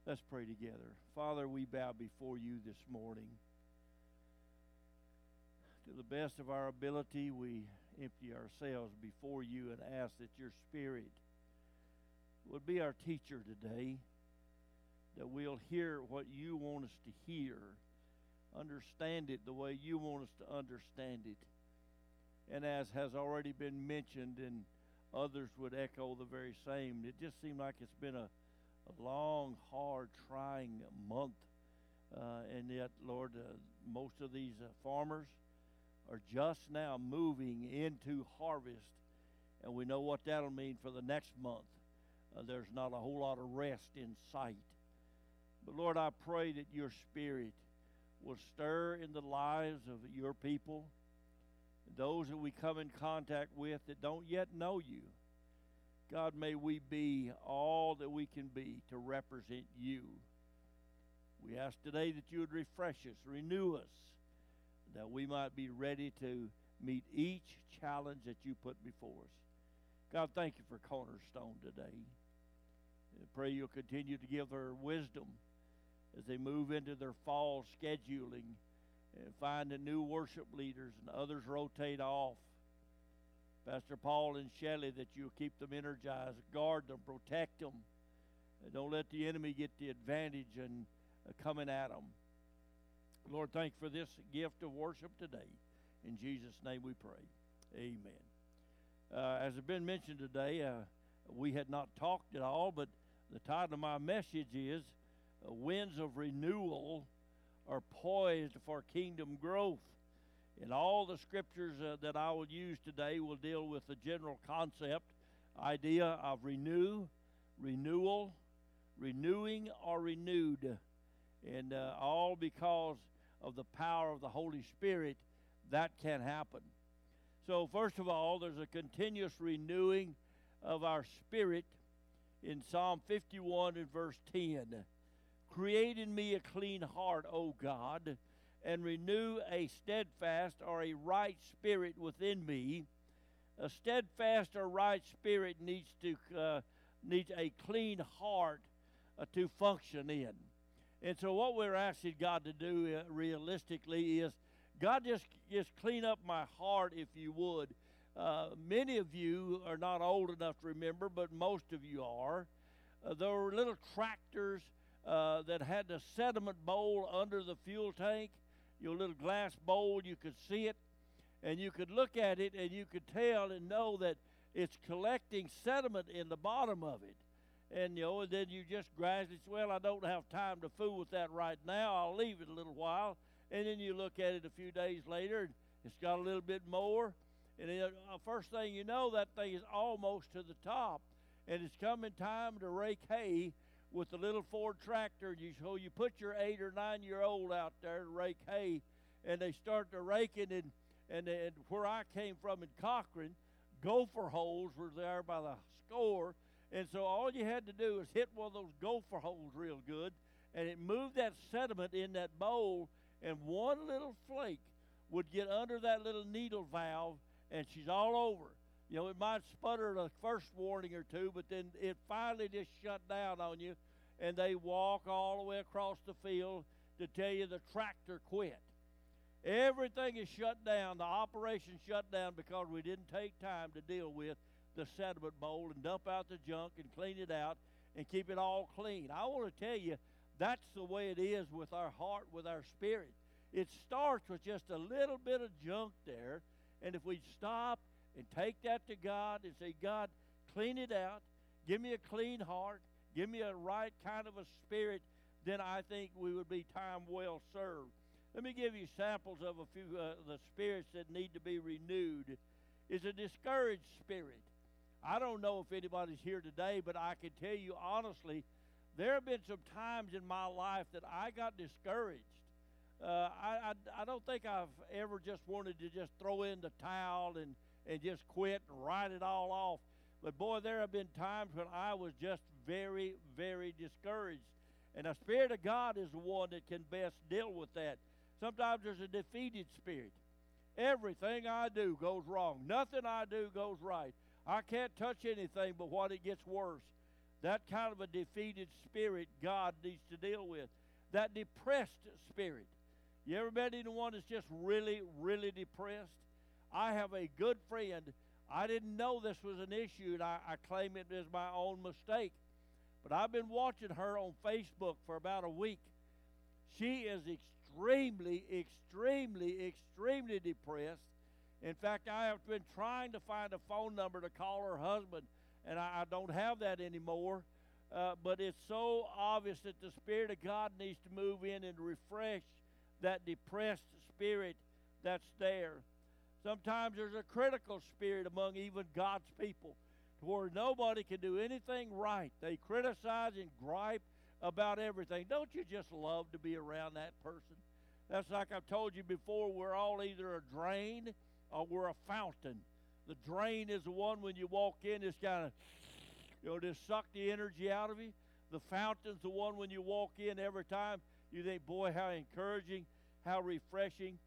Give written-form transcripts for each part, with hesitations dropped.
Let's pray together. Father, we bow before you this morning. To the best of our ability, we empty ourselves before you and ask that your Spirit would be our teacher today, that we'll hear what you want us to hear, understand it the way you want us to understand it. And as has already been mentioned, and others would echo the very same, it just seemed like it's been a long, hard, trying month. And yet, Lord, most of these farmers are just now moving into harvest. And we know what that'll mean for the next month. There's not a whole lot of rest in sight. But Lord, I pray that your Spirit will stir in the lives of your people, those that we come in contact with that don't yet know you. God, may we be all that we can be to represent you. We ask today that you would refresh us, renew us, that we might be ready to meet each challenge that you put before us. God, thank you for Cornerstone today. I pray you'll continue to give her wisdom as they move into their fall scheduling and find the new worship leaders and others rotate off. Pastor Paul and Shelley, that you'll keep them energized, guard them, protect them. And don't let the enemy get the advantage and coming at them. Lord, thank you for this gift of worship today. In Jesus' name we pray. Amen. As has been mentioned today, we had not talked at all, but the title of my message is Winds of Renewal Are Poised for Kingdom Growth. And all the scriptures that I will use today will deal with the general concept, idea of renewal, renewing, or renewed. And all because of the power of the Holy Spirit, that can happen. So first of all, there's a continuous renewing of our spirit in Psalm 51 and verse 10. Create in me a clean heart, O God, and renew a steadfast or a right spirit within me. A steadfast or right spirit needs a clean heart to function in. And so what we're asking God to do realistically is, God, just clean up my heart if you would. Many of you are not old enough to remember, but most of you are. There were little tractors that had the sediment bowl under the fuel tank. Your little glass bowl, you could see it, and you could look at it, and you could tell and know that it's collecting sediment in the bottom of it. And, and then you just gradually say, well, I don't have time to fool with that right now. I'll leave it a little while. And then you look at it a few days later, and it's got a little bit more. And then, first thing you know, that thing is almost to the top. And it's coming time to rake hay with the little Ford tractor. So you put your 8 or 9 year old out there to rake hay, and they start to raking, and where I came from in Cochran, gopher holes were there by the score. And so all you had to do was hit one of those gopher holes real good, and it moved that sediment in that bowl, and one little flake would get under that little needle valve, and she's all over. It might sputter the first warning or two, but then it finally just shut down on you, and they walk all the way across the field to tell you the tractor quit. Everything is shut down. The operation shut down because we didn't take time to deal with the sediment bowl and dump out the junk and clean it out and keep it all clean. I want to tell you, that's the way it is with our heart, with our spirit. It starts with just a little bit of junk there, and if we stop and take that to God and say, God, clean it out, give me a clean heart, give me a right kind of a spirit, then I think we would be time well served. Let me give you samples of a few of the spirits that need to be renewed. Is a discouraged spirit. I don't know if anybody's here today, but I can tell you honestly, there have been some times in my life that I got discouraged. I don't think I've ever just wanted to just throw in the towel and just quit and write it all off. But boy, there have been times when I was just very, very discouraged. And the Spirit of God is the one that can best deal with that. Sometimes there's a defeated spirit. Everything I do goes wrong. Nothing I do goes right. I can't touch anything but what it gets worse. That kind of a defeated spirit God needs to deal with. That depressed spirit. You ever met anyone that's just really, really depressed? I have a good friend. I didn't know this was an issue, and I claim it as my own mistake. But I've been watching her on Facebook for about a week. She is extremely, extremely, extremely depressed. In fact, I have been trying to find a phone number to call her husband, and I don't have that anymore. But it's so obvious that the Spirit of God needs to move in and refresh that depressed spirit that's there. Sometimes there's a critical spirit among even God's people, to where nobody can do anything right. They criticize and gripe about everything. Don't you just love to be around that person? That's like I've told you before, we're all either a drain or we're a fountain. The drain is the one when you walk in, it's kind of, just suck the energy out of you. The fountain's the one when you walk in every time you think, boy, how encouraging, how refreshing.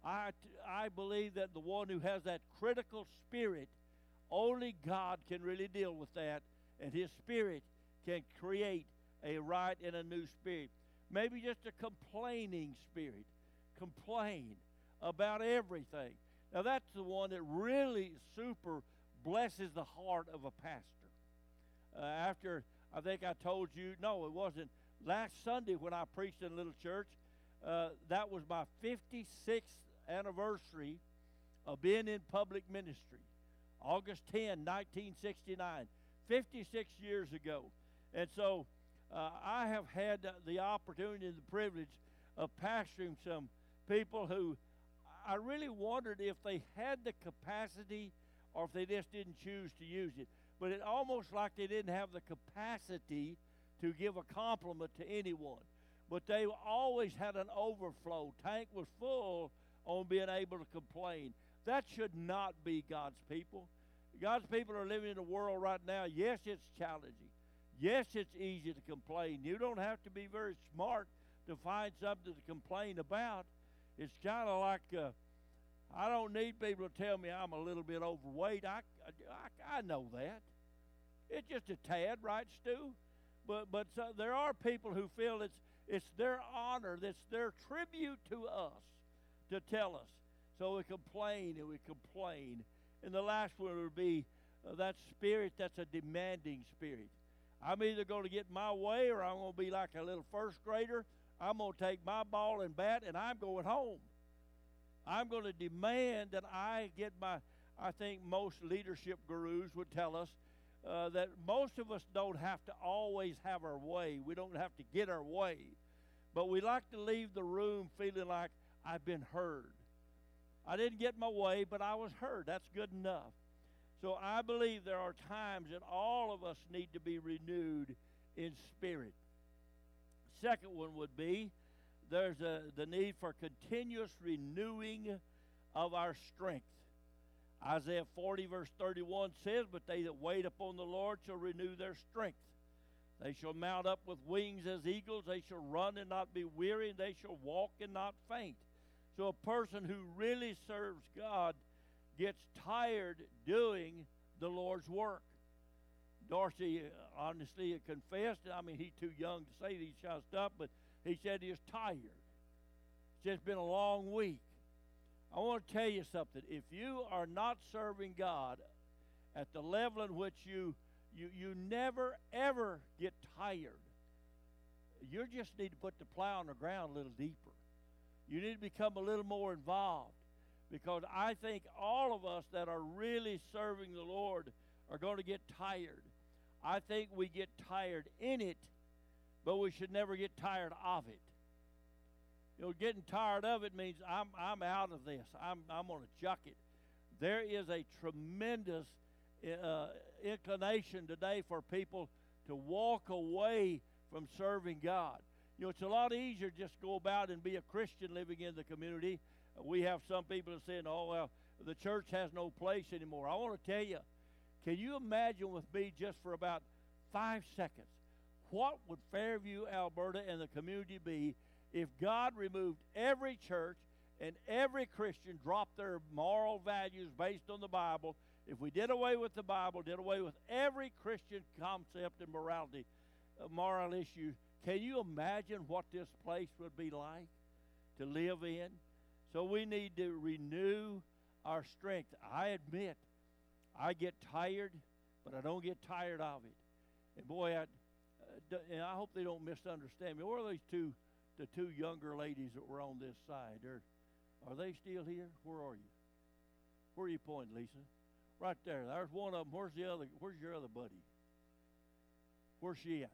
I believe that the one who has that critical spirit, only God can really deal with that, and His Spirit can create a right and a new spirit. Maybe just a complaining spirit. Complain about everything. Now that's the one that really super blesses the heart of a pastor. After, I think I told you, no, it wasn't, last Sunday when I preached in a little church, that was my 56th anniversary of being in public ministry. August 10, 1969, 56 years ago. And so I have had the opportunity and the privilege of pastoring some people who I really wondered if they had the capacity or if they just didn't choose to use it. But it almost like they didn't have the capacity to give a compliment to anyone. But they always had an overflow. Tank was full on being able to complain. That should not be God's people. God's people are living in a world right now. Yes, it's challenging. Yes, it's easy to complain. You don't have to be very smart to find something to complain about. It's kind of like I don't need people to tell me I'm a little bit overweight. I know that. It's just a tad, right, Stu? But there are people who feel it's their honor, that's their tribute to us to tell us. So we complain and we complain. And the last one would be that spirit that's a demanding spirit. I'm either going to get my way or I'm going to be like a little first grader. I'm going to take my ball and bat and I'm going home. I'm going to demand that I get I think most leadership gurus would tell us that most of us don't have to always have our way. We don't have to get our way. But we like to leave the room feeling like I've been heard. I didn't get my way, but I was heard. That's good enough. So I believe there are times that all of us need to be renewed in spirit. Second one would be there's the need for continuous renewing of our strength. Isaiah 40 verse 31 says, "But they that wait upon the Lord shall renew their strength. They shall mount up with wings as eagles. They shall run and not be weary, and they shall walk and not faint." So a person who really serves God gets tired doing the Lord's work. Dorsey honestly confessed, he's too young to say these kind of stuff, but he said he was tired. It's just been a long week. I want to tell you something. If you are not serving God at the level in which you never, ever get tired, you just need to put the plow on the ground a little deeper. You need to become a little more involved, because I think all of us that are really serving the Lord are going to get tired. I think we get tired in it, but we should never get tired of it. Getting tired of it means I'm out of this. I'm going to chuck it. There is a tremendous inclination today for people to walk away from serving God. It's a lot easier just to go about and be a Christian living in the community. We have some people saying, "Oh, well, the church has no place anymore." I want to tell you, can you imagine with me just for about 5 seconds, what would Fairview, Alberta, and the community be if God removed every church and every Christian dropped their moral values based on the Bible If we did away with the Bible, did away with every Christian concept and morality, moral issue, can you imagine what this place would be like to live in? So we need to renew our strength. I admit, I get tired, but I don't get tired of it. And boy, and I hope they don't misunderstand me. Where are the two younger ladies that were on this side? Are they still here? Where are you? Where are you pointing, Lisa? Right there. There's one of them. Where's the other? Where's your other buddy? Where's she at?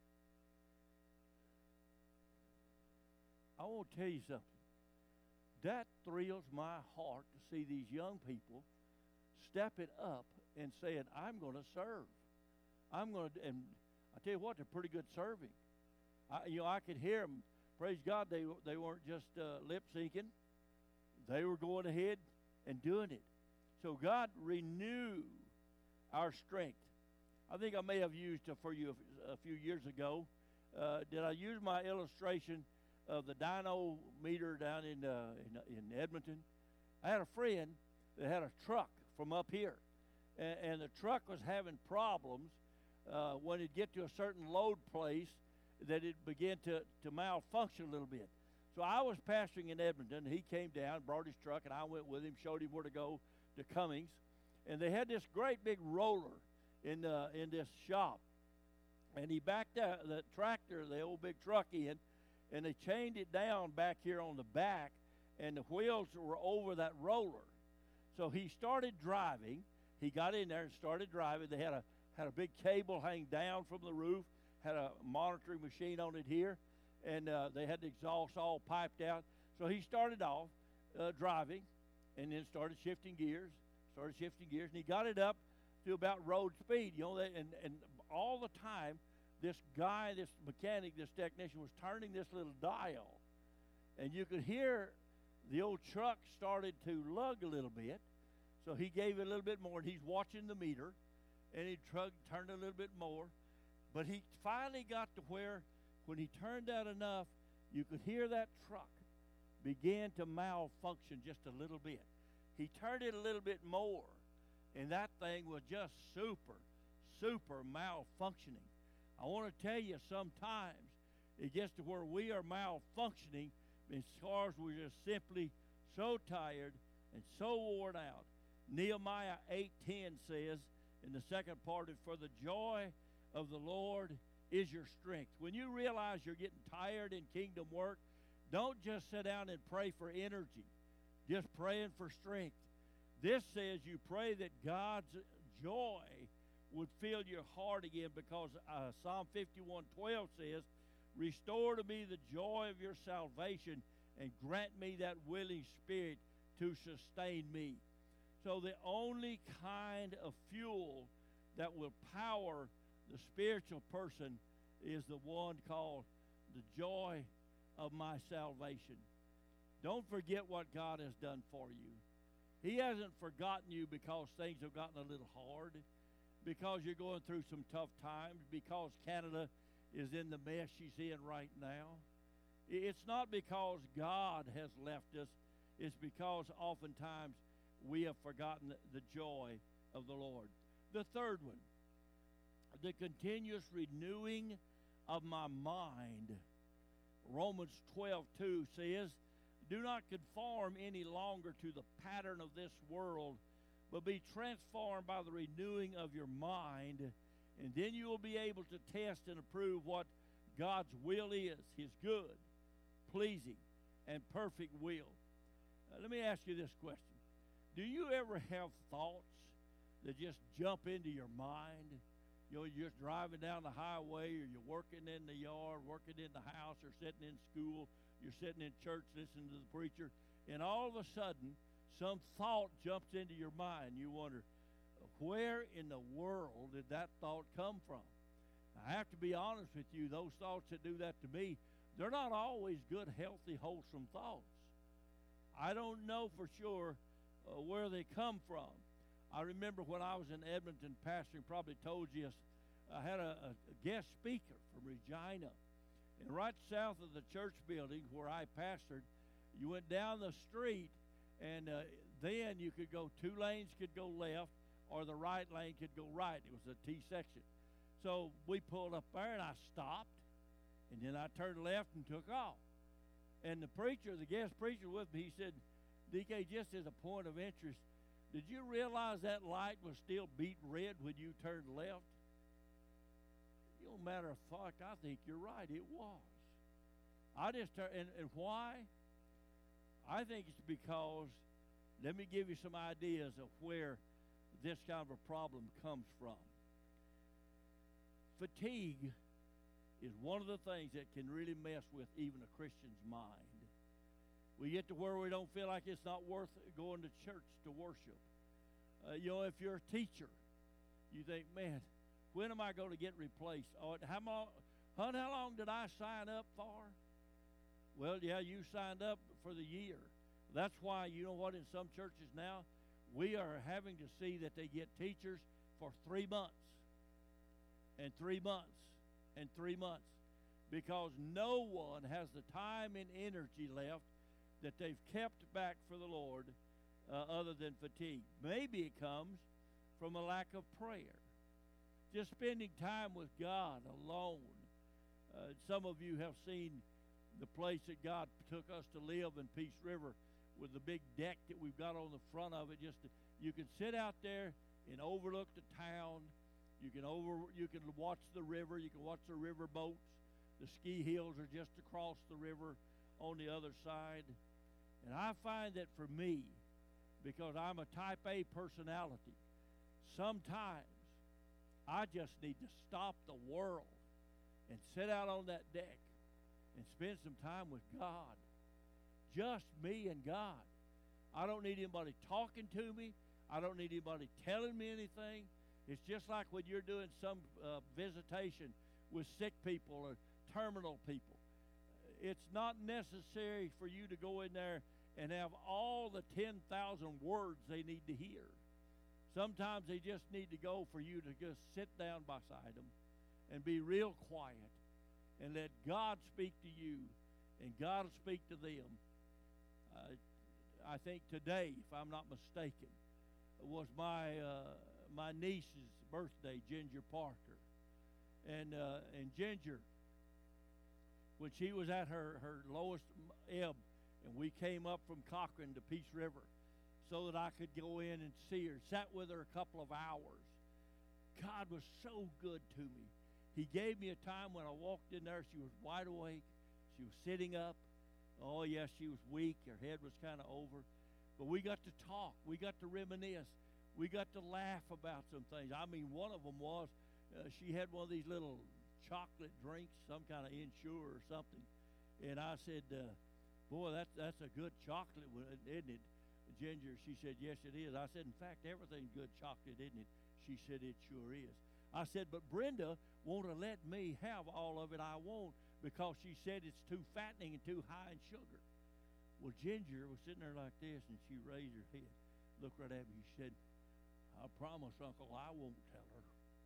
I want to tell you something. That thrills my heart to see these young people stepping up and saying, I'm going to serve. I'm going to, and I tell you what, they're pretty good serving. I could hear them. Praise God, they weren't just lip syncing. They were going ahead and doing it. So God, renew our strength. I think I may have used for you a few years ago. Did I use my illustration of the dynamometer down in Edmonton? I had a friend that had a truck from up here, and the truck was having problems when it get to a certain load place that it began to malfunction a little bit. So I was pastoring in Edmonton. He came down, brought his truck, and I went with him, showed him where to go to Cummings. And they had this great big roller in this shop. And he backed the tractor, the old big truck in, and they chained it down back here on the back, and the wheels were over that roller. So he started driving. He got in there and started driving. They had a big cable hanging down from the roof, had a monitoring machine on it here, and they had the exhaust all piped out. So he started off driving, and then started shifting gears, and he got it up to about road speed, and all the time, this guy, this mechanic, this technician was turning this little dial, and you could hear the old truck started to lug a little bit, so he gave it a little bit more, and he's watching the meter, and he turned a little bit more, but he finally got to where, when he turned that enough, you could hear that truck begin to malfunction just a little bit. He turned it a little bit more, and that thing was just super malfunctioning. I want to tell you, sometimes it gets to where we are malfunctioning because we're just simply so tired and so worn out. Nehemiah 8:10 says in the second part, for the joy of the Lord is your strength. When you realize you're getting tired in kingdom work, don't just sit down and pray for energy, just praying for strength. This says you pray that God's joy would fill your heart again, because Psalm 51:12 says, restore to me the joy of your salvation and grant me that willing spirit to sustain me. So the only kind of fuel that will power the spiritual person is the one called the joy of my salvation. Don't forget what God has done for you. He hasn't forgotten you because things have gotten a little hard, because you're going through some tough times, because Canada is in the mess she's in right now. It's not because God has left us. It's because oftentimes we have forgotten the joy of the Lord. The third one, the continuous renewing of my mind. Romans 12:2 says, do not conform any longer to the pattern of this world, but be transformed by the renewing of your mind, and then you will be able to test and approve what God's will is, his good, pleasing, and perfect will. Let me ask you this question. Do you ever have thoughts that just jump into your mind? You're just driving down the highway, or you're working in the yard, working in the house, or sitting in school, you're sitting in church listening to the preacher, and all of a sudden, some thought jumps into your mind. You wonder, where in the world did that thought come from? I have to be honest with you, those thoughts that do that to me, they're not always good, healthy, wholesome thoughts. I don't know for sure where they come from. I remember when I was in Edmonton pastoring, probably told you, I had a guest speaker from Regina. And right south of the church building where I pastored, you went down the street, and then you could go, 2 lanes could go left, or the right lane could go right. It was a T section. So we pulled up there, and I stopped, and then I turned left and took off. And the preacher, the guest preacher with me, he said, DK, just as a point of interest, did you realize that light was still beating red when you turned left? You know, matter of fact, I think you're right. It was. I just turned, and why? I think it's because, let me give you some ideas of where this kind of a problem comes from. Fatigue is one of the things that can really mess with even a Christian's mind. We get to where we don't feel like it's not worth going to church to worship. You know, if you're a teacher, you think, man, when am I going to get replaced? How long did I sign up for? Well, yeah, you signed up for the year. That's why, you know what, in some churches now, we are having to see that they get teachers for 3 months and 3 months and 3 months, because no one has the time and energy left that they've kept back for the Lord other than fatigue. Maybe it comes from a lack of prayer. Just spending time with God alone. Some of you have seen the place that God took us to live in Peace River with the big deck that we've got on the front of it. You can sit out there and overlook the town. You can watch the river. You can watch the river boats. The ski hills are just across the river on the other side. And I find that for me, because I'm a type A personality, sometimes I just need to stop the world and sit out on that deck and spend some time with God. Just me and God. I don't need anybody talking to me. I don't need anybody telling me anything. It's just like when you're doing some visitation with sick people or terminal people. It's not necessary for you to go in there and have all the 10,000 words they need to hear. Sometimes they just need to go for you to just sit down beside them and be real quiet and let God speak to you and God will speak to them. I think today, if I'm not mistaken, was my niece's birthday, Ginger Parker. And Ginger, when she was at her lowest ebb, and we came up from Cochran to Peace River so that I could go in and see her, sat with her a couple of hours. God was so good to me. He gave me a time when I walked in there, she was wide awake. She was sitting up. Oh, yes, she was weak. Her head was kind of over. But we got to talk. We got to reminisce. We got to laugh about some things. I mean, one of them was she had one of these little chocolate drinks, some kind of Ensure or something. And I said, boy, that's a good chocolate, isn't it, Ginger? She said, yes, it is. I said, in fact, everything's good chocolate, isn't it? She said, it sure is. I said, but Brenda won't let me have all of it I want because she said it's too fattening and too high in sugar. Well, Ginger was sitting there like this, and she raised her head, looked right at me. She said, I promise, Uncle, I won't tell her.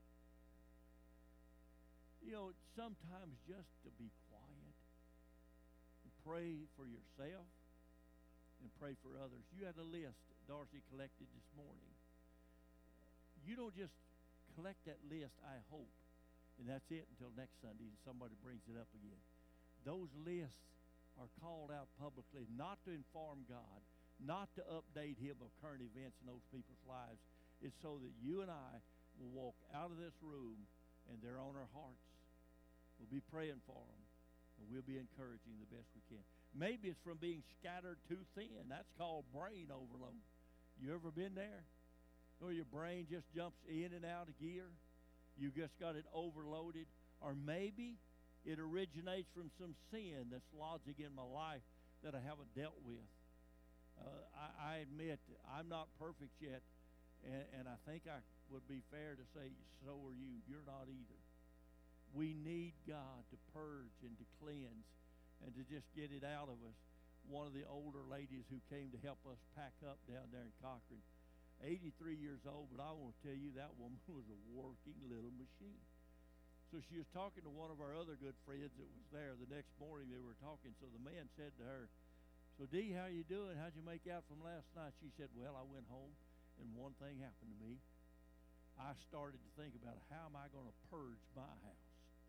You know, sometimes just to be quiet and pray for yourself and pray for others. You had a list Darcy collected this morning. You don't just collect that list, I hope, and that's it until next Sunday and somebody brings it up again. Those lists are called out publicly not to inform God, not to update him of current events in those people's lives. It's so that you and I will walk out of this room and they're on our hearts. We'll be praying for them, and we'll be encouraging the best we can. Maybe it's from being scattered too thin. That's called brain overload. You ever been there? Or your brain just jumps in and out of gear? You just got it overloaded. Or maybe it originates from some sin that's lodging in my life that I haven't dealt with. I admit I'm not perfect yet, and I think I would be fair to say so are you. You're not either. We need God to purge and to cleanse and to just get it out of us. One of the older ladies who came to help us pack up down there in Cochran, 83 years old, but I want to tell you that woman was a working little machine. So she was talking to one of our other good friends that was there. The next morning they were talking, so the man said to her, so Dee, how you doing? How'd you make out from last night? She said, well, I went home and one thing happened to me. I started to think about how am I going to purge my house.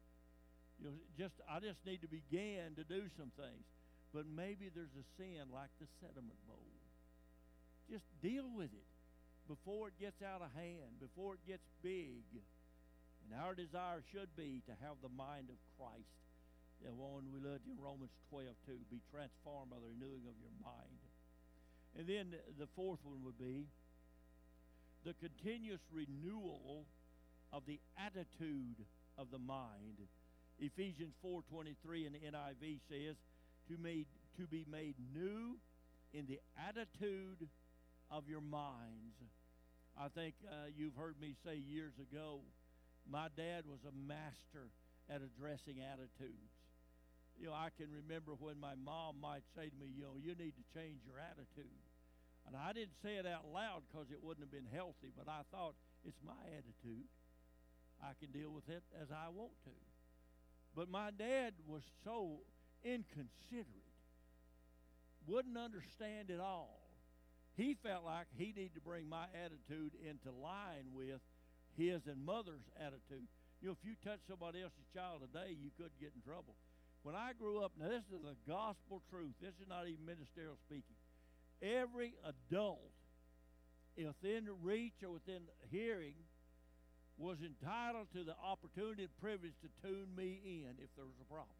I just need to begin to do some things. But maybe there's a sin like the sediment bowl. Just deal with it before it gets out of hand, before it gets big. And our desire should be to have the mind of Christ. The one we looked in Romans 12:2, be transformed by the renewing of your mind. And then the fourth one would be the continuous renewal of the attitude of the mind. Ephesians 4:23 in the NIV says, to be made new in the attitude of your minds. I think you've heard me say years ago, my dad was a master at addressing attitudes. I can remember when my mom might say to me, you need to change your attitude. And I didn't say it out loud because it wouldn't have been healthy, but I thought, it's my attitude. I can deal with it as I want to. But my dad was so inconsiderate, wouldn't understand it all. He felt like he needed to bring my attitude into line with his and mother's attitude. If you touch somebody else's child today, you could get in trouble. When I grew up, now this is the gospel truth. This is not even ministerial speaking. Every adult within reach or within hearing was entitled to the opportunity and privilege to tune me in if there was a problem.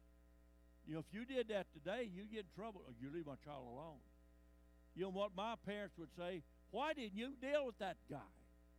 If you did that today, you'd get in trouble. Or you leave my child alone. What my parents would say, why didn't you deal with that guy?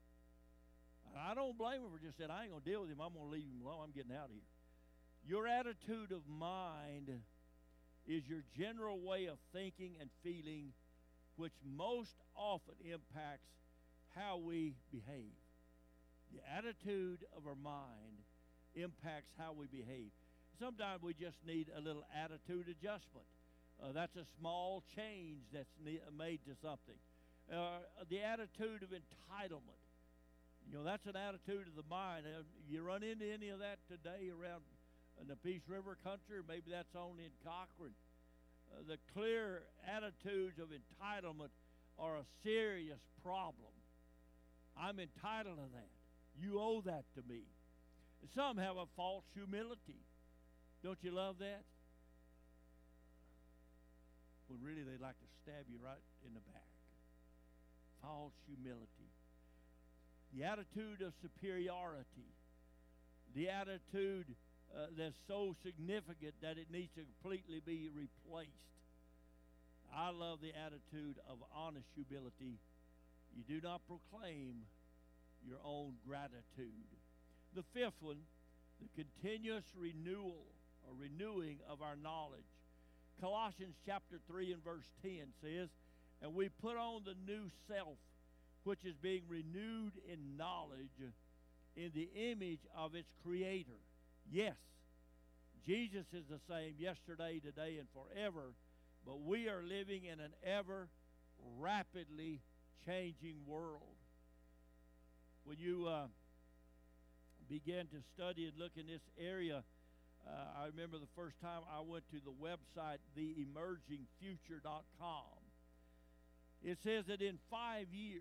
And I don't blame them for just saying, I ain't going to deal with him. I'm going to leave him alone. I'm getting out of here. Your attitude of mind is your general way of thinking and feeling, which most often impacts how we behave. The attitude of our mind impacts how we behave. Sometimes we just need a little attitude adjustment. That's a small change that's made to something. The attitude of entitlement. That's an attitude of the mind. You run into any of that today around in the Peace River country, or maybe that's only in Cochrane. The clear attitudes of entitlement are a serious problem. I'm entitled to that. You owe that to me. Some have a false humility. Don't you love that? When really they'd like to stab you right in the back. False humility. The attitude of superiority. The attitude that's so significant that it needs to completely be replaced. I love the attitude of honest humility. You do not proclaim your own gratitude. The fifth one, the continuous renewal or renewing of our knowledge. Colossians chapter 3 and verse 10 says, and we put on the new self, which is being renewed in knowledge in the image of its creator. Yes, Jesus is the same yesterday, today, and forever, but we are living in an ever rapidly changing world. When you begin to study and look in this area, I remember the first time I went to the website, theemergingfuture.com. It says that in 5 years,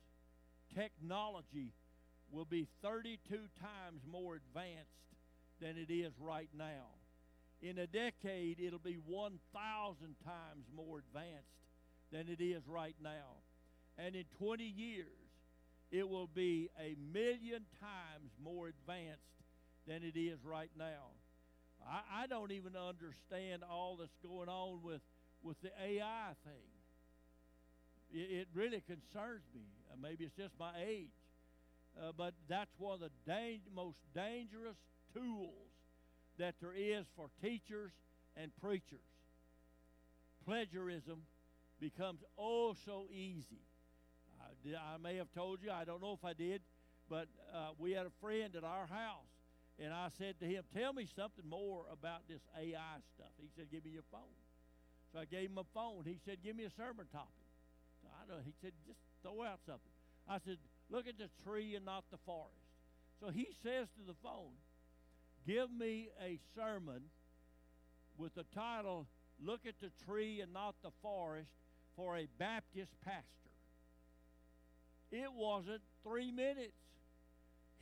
technology will be 32 times more advanced than it is right now. In a decade, it'll be 1,000 times more advanced than it is right now. And in 20 years, it will be 1,000,000 times more advanced than it is right now. I don't even understand all that's going on with the AI thing. It really concerns me. Maybe it's just my age. But that's one of the most dangerous tools that there is for teachers and preachers. Plagiarism becomes oh so easy. I may have told you, I don't know if I did, but we had a friend at our house, and I said to him, tell me something more about this AI stuff. He said, give me your phone. So I gave him a phone. He said, give me a sermon topic. So he said, just throw out something. I said, look at the tree and not the forest. So he says to the phone, give me a sermon with the title, Look at the Tree and Not the Forest, for a Baptist pastor. It wasn't 3 minutes.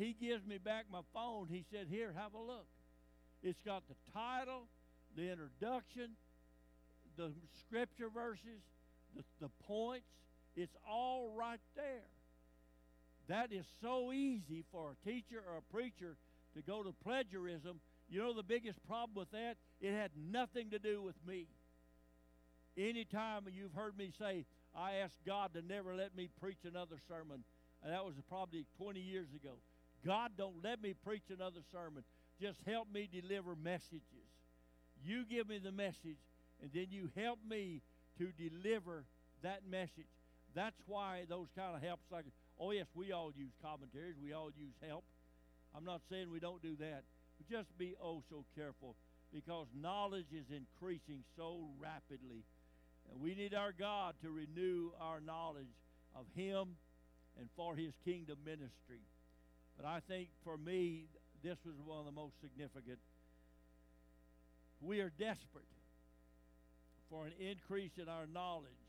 he gives me back my phone. He said, "Here, have a look. It's got the title, the introduction, the scripture verses, the points. It's all right there." That is so easy for a teacher or a preacher to go to plagiarism. You know the biggest problem with that? It had nothing to do with me. Anytime you've heard me say, I asked God to never let me preach another sermon, and that was probably 20 years ago. God, don't let me preach another sermon. Just help me deliver messages. You give me the message, and then you help me to deliver that message. That's why those kind of helps, like, oh yes, we all use commentaries, we all use help. I'm not saying we don't do that, but just be oh so careful, because knowledge is increasing so rapidly. And we need our God to renew our knowledge of Him and for His kingdom ministry. But I think for me, this was one of the most significant. We are desperate for an increase in our knowledge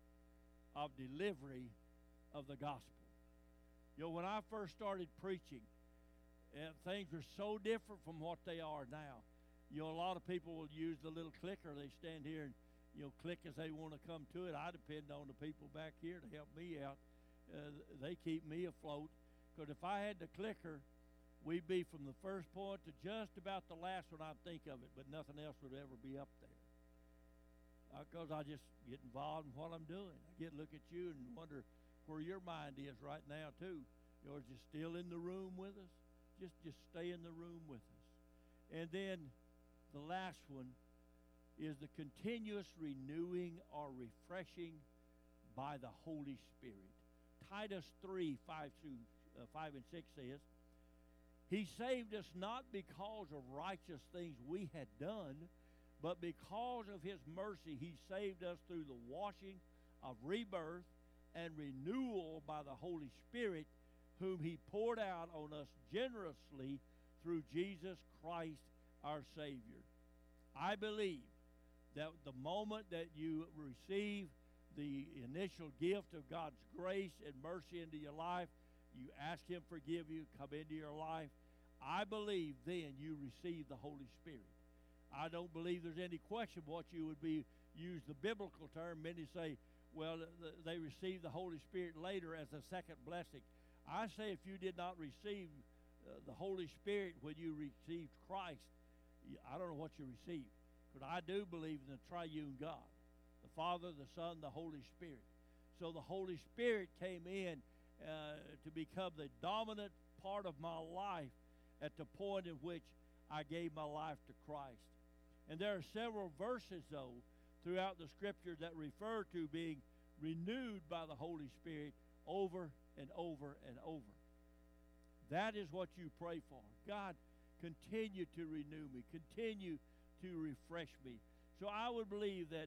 of delivery of the gospel. You know, when I first started preaching, things were so different from what they are now. You know, a lot of people will use the little clicker. They stand here and, you know, click as they want to come to it. I depend on the people back here to help me out. They keep me afloat. Because if I had the clicker, we'd be from the first point to just about the last one I'd think of it, but nothing else would ever be up there. Because I just get involved in what I'm doing. I get look at you and wonder where your mind is right now too. You're just still in the room with us. Just stay in the room with us. And then the last one is the continuous renewing or refreshing by the Holy Spirit. Titus 3, 5 and 6 says, He saved us not because of righteous things we had done, but because of His mercy He saved us through the washing of rebirth and renewal by the Holy Spirit, whom He poured out on us generously through Jesus Christ our Savior. I believe that the moment that you receive the initial gift of God's grace and mercy into your life, you ask Him forgive you, come into your life, I believe then you receive the Holy Spirit. I don't believe there's any question what you would be, use the biblical term. Many say, well, they received the Holy Spirit later as a second blessing. I say if you did not receive the Holy Spirit when you received Christ, I don't know what you received. But I do believe in the triune God, the Father, the Son, the Holy Spirit. So the Holy Spirit came in to become the dominant part of my life at the point in which I gave my life to Christ. And there are several verses, though, throughout the Scripture that refer to being renewed by the Holy Spirit over and over and over. That is what you pray for. God, continue to renew me. Continue to refresh me. So I would believe that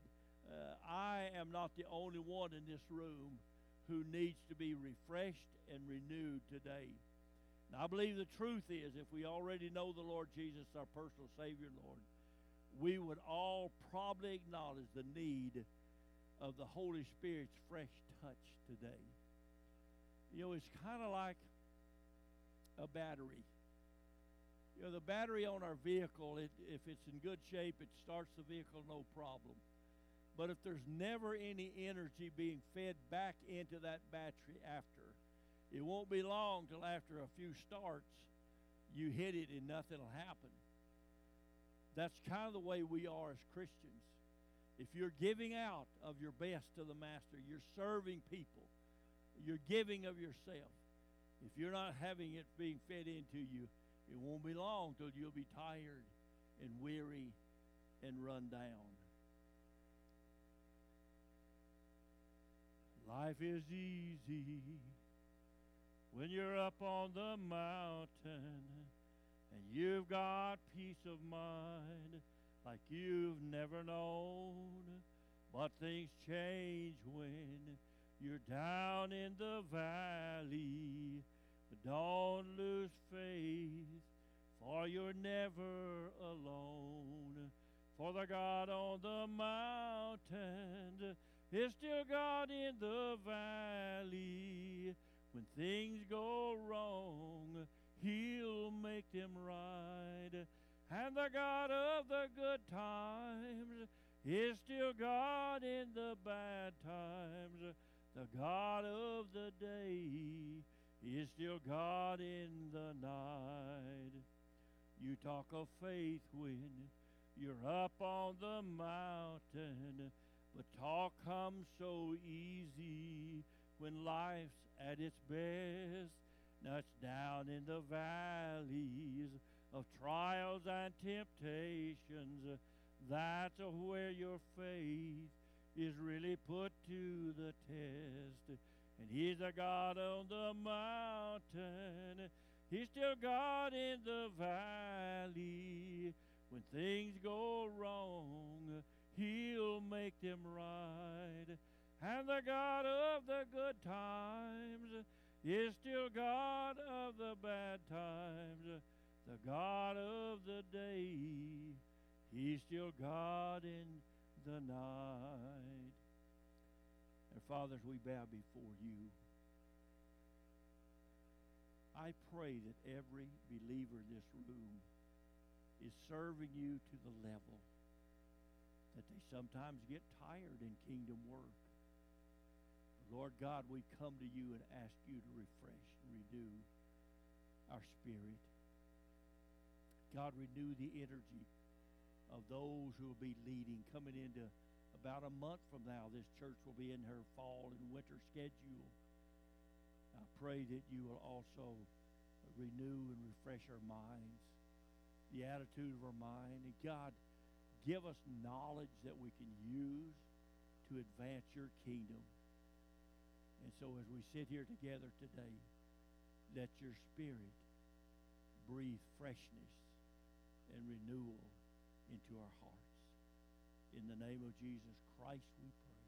I am not the only one in this room who needs to be refreshed and renewed today. Now, I believe the truth is, if we already know the Lord Jesus, our personal Savior and Lord, we would all probably acknowledge the need of the Holy Spirit's fresh touch today. You know, it's kind of like a battery. You know, the battery on our vehicle, if it's in good shape, it starts the vehicle no problem. But if there's never any energy being fed back into that battery after, it won't be long till after a few starts, you hit it and nothing will happen. That's kind of the way we are as Christians. If you're giving out of your best to the Master, you're serving people, you're giving of yourself. If you're not having it being fed into you, it won't be long till you'll be tired and weary and run down. Life is easy when you're up on the mountain and you've got peace of mind like you've never known. But things change when you're down in the valley. But don't lose faith, for you're never alone. For the God on the mountain is still God in the valley. When things go wrong, He'll make them right. And the God of the good times is still God in the bad times. The God of the day is still God in the night. You talk of faith when you're up on the mountain, but talk comes so easy when life's at its best. Now it's down in the valleys of trials and temptations. That's where your faith is really put to the test. And He's a God on the mountain. He's still God in the valley. When things go wrong, He'll make them right. And the God of the good times is still God of the bad times. The God of the day, He's still God in the night. And Father, as we bow before you, I pray that every believer in this room is serving you to the level that they sometimes get tired in kingdom work. Lord God, we come to you and ask you to refresh and renew our spirit. God, renew the energy of those who will be leading. Coming into about a month from now, this church will be in her fall and winter schedule. I pray that you will also renew and refresh our minds, the attitude of our mind. And God, give us knowledge that we can use to advance your kingdom. And so as we sit here together today, let your spirit breathe freshness and renewal into our hearts. In the name of Jesus Christ we pray.